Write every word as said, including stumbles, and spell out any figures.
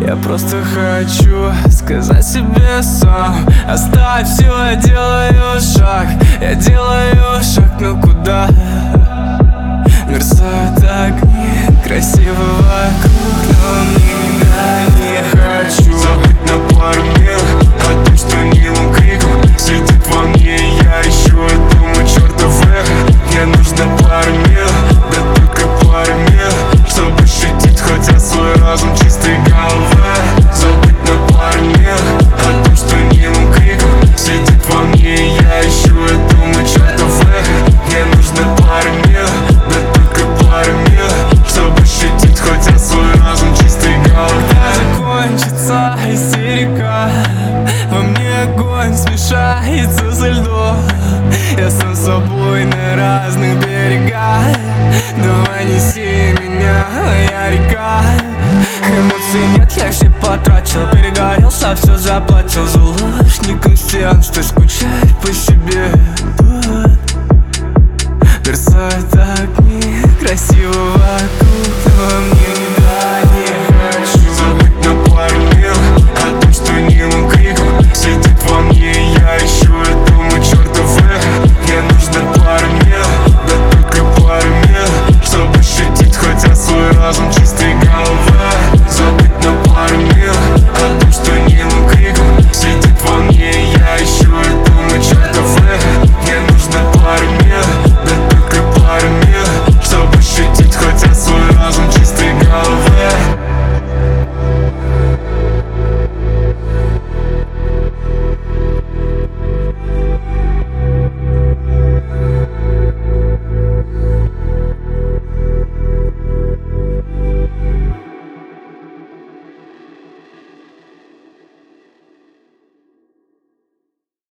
Я просто хочу сказать себе сам: оставь все, я делаю шаг. Я делаю шаг, но куда? Мерцают огни, красиво вокруг, но мне не хочу забыть на пару мил о том, что немым криком сидит во мне. Я ищу этому чертов эхо. Мне нужно пару мил, да только пару мил, чтобы шутить, хотя свой разум чистой головы. Забыть на пару мил о том, что немым криком сидит во мне. Я ищу этому чертов эхо. Мне нужно пару мил, да только пару мил, чтобы шутить, хотя свой разум чистой головы. Закончится истерика, во мне огонь смешается со льдом. Я сам с собой на разных берегах. Давай неси меня, моя река. Эмоций нет, я все потратил, перегорелся, все заплатил за ложь. Не консенс, что скучать по себе. Мерцают огни, красиво вокруг, но мне не дали.